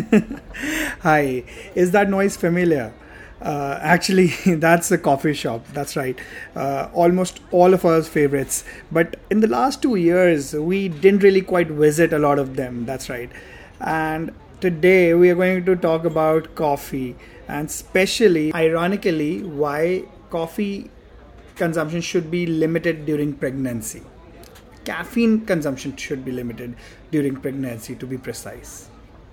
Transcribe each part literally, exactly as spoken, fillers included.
Hi, is that noise familiar? Uh, actually, that's a coffee shop. That's right. Uh, almost all of our favorites. But in the last two years, we didn't really quite visit a lot of them. That's right. And today we are going to talk about coffee and, especially, ironically, why coffee consumption should be limited during pregnancy. Caffeine consumption should be limited during pregnancy, to be precise.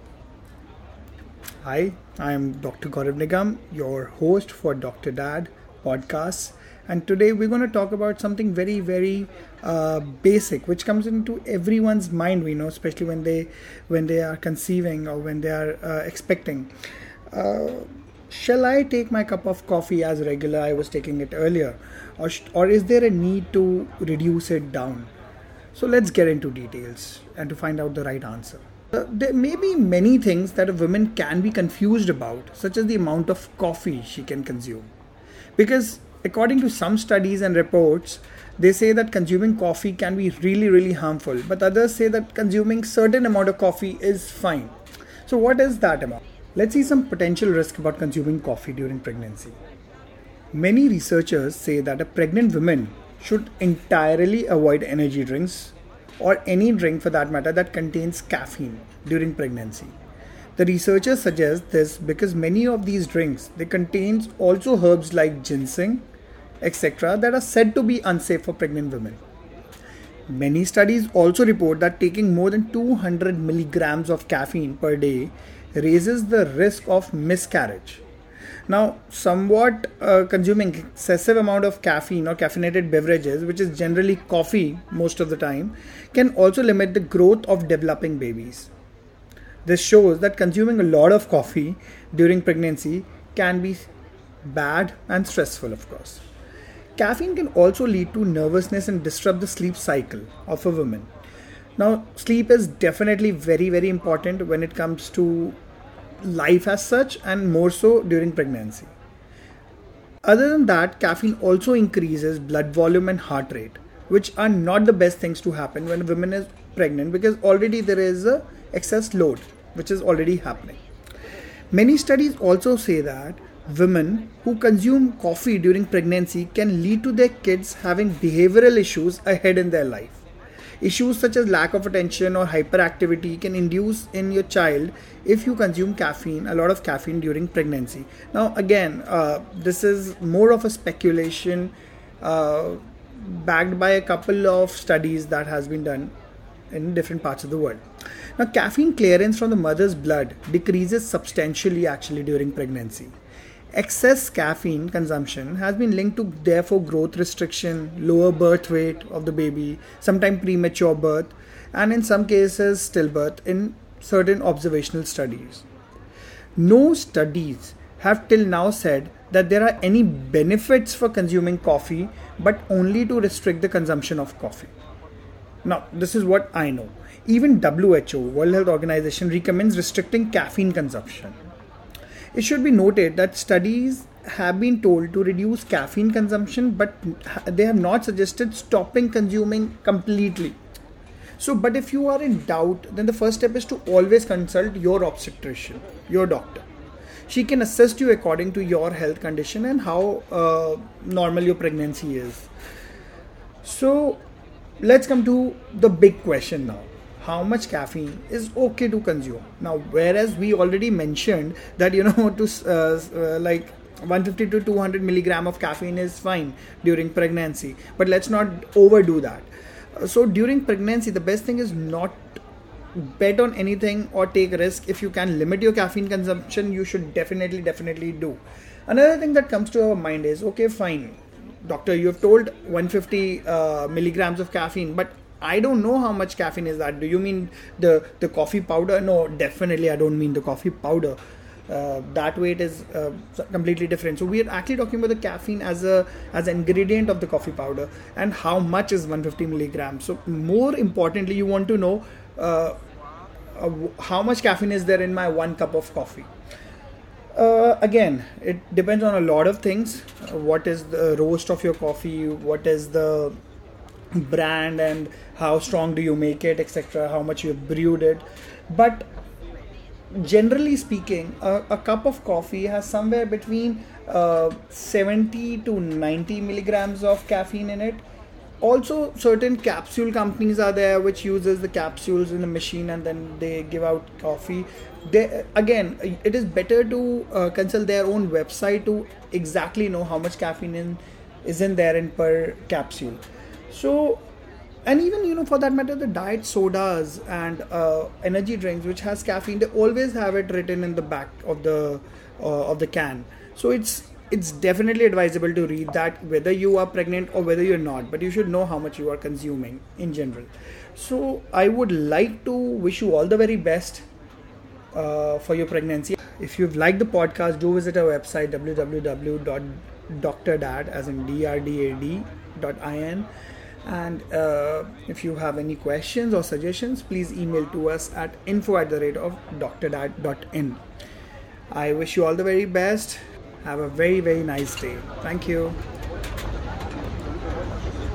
Hi, I am Doctor Gaurav Nigam, your host for Doctor Dad podcast, and today we're going to talk about something very, very uh, basic, which comes into everyone's mind. We know, especially when they when they are conceiving or when they are uh, expecting. Uh, shall I take my cup of coffee as regular I was taking it earlier, or sh- or is there a need to reduce it down? So let's get into details and to find out the right answer. Uh, there may be many things that a woman can be confused about, such as the amount of coffee she can consume. Because, according to some studies and reports, they say that consuming coffee can be really, really harmful, but others say that consuming certain amount of coffee is fine. So, what is that amount? Let's see some potential risk about consuming coffee during pregnancy. Many researchers say that a pregnant woman should entirely avoid energy drinks or any drink for that matter that contains caffeine during pregnancy. The researchers suggest this because many of these drinks they contains also herbs like ginseng, et cetera that are said to be unsafe for pregnant women. Many studies also report that taking more than two hundred milligrams of caffeine per day raises the risk of miscarriage. Now, somewhat uh, consuming excessive amount of caffeine or caffeinated beverages, which is generally coffee most of the time, can also limit the growth of developing babies. This shows that consuming a lot of coffee during pregnancy can be bad and stressful, of course. Caffeine can also lead to nervousness and disrupt the sleep cycle of a woman. Now, sleep is definitely very, very important when it comes to life as such, and more so during pregnancy. Other than that, caffeine also increases blood volume and heart rate, which are not the best things to happen when a woman is pregnant because already there is a excess load which is already happening. Many studies also say that women who consume coffee during pregnancy can lead to their kids having behavioral issues ahead in their life. Issues such as lack of attention or hyperactivity can induce in your child if you consume caffeine, a lot of caffeine during pregnancy. Now, again, uh, this is more of a speculation uh, backed by a couple of studies that has been done in different parts of the world. Now, caffeine clearance from the mother's blood decreases substantially actually during pregnancy. Excess caffeine consumption has been linked to therefore growth restriction, lower birth weight of the baby, sometimes premature birth, and in some cases stillbirth in certain observational studies. No studies have till now said that there are any benefits for consuming coffee, but only to restrict the consumption of coffee. Now, this is what I know. Even W H O, World Health Organization, recommends restricting caffeine consumption. It should be noted that studies have been told to reduce caffeine consumption, but they have not suggested stopping consuming completely. So, but if you are in doubt, then the first step is to always consult your obstetrician, your doctor. She can assist you according to your health condition and how uh, normal your pregnancy is. So, let's come to the big question now. How much caffeine is okay to consume? Now, whereas we already mentioned that, you know, to uh, uh, like one hundred fifty to two hundred milligram of caffeine is fine during pregnancy, but let's not overdo that. Uh, so during pregnancy, the best thing is not bet on anything or take risk. If you can limit your caffeine consumption, you should definitely, definitely do. Another thing that comes to our mind is, okay, fine, doctor, you have told one hundred fifty uh, milligrams of caffeine, but I don't know how much caffeine is that. Do you mean the, the coffee powder? No, definitely I don't mean the coffee powder. Uh, that way it is uh, completely different. So we are actually talking about the caffeine as a as an ingredient of the coffee powder and how much is one hundred fifty milligrams. So more importantly, you want to know uh, uh, how much caffeine is there in my one cup of coffee. Uh, again, it depends on a lot of things. Uh, what is the roast of your coffee? What is the brand and how strong do you make it, et cetera. How much you have brewed it. But generally speaking, a, a cup of coffee has somewhere between uh, seventy to ninety milligrams of caffeine in it. Also, certain capsule companies are there which uses the capsules in the machine and then they give out coffee. They, again, it is better to uh, consult their own website to exactly know how much caffeine in, is in there in per capsule. So, and even, you know, for that matter, the diet sodas and uh, energy drinks which has caffeine, they always have it written in the back of the uh, of the can. So it's it's definitely advisable to read that, whether you are pregnant or whether you're not, but you should know how much you are consuming in general. So I would like to wish you all the very best uh, for your pregnancy. If you've liked the podcast, do visit our website w w w dot dr dad as in d r d a d dot in. And uh, if you have any questions or suggestions, please email to us at info at the rate of drdad dot in. I wish you all the very best. Have a very, very nice day. Thank you.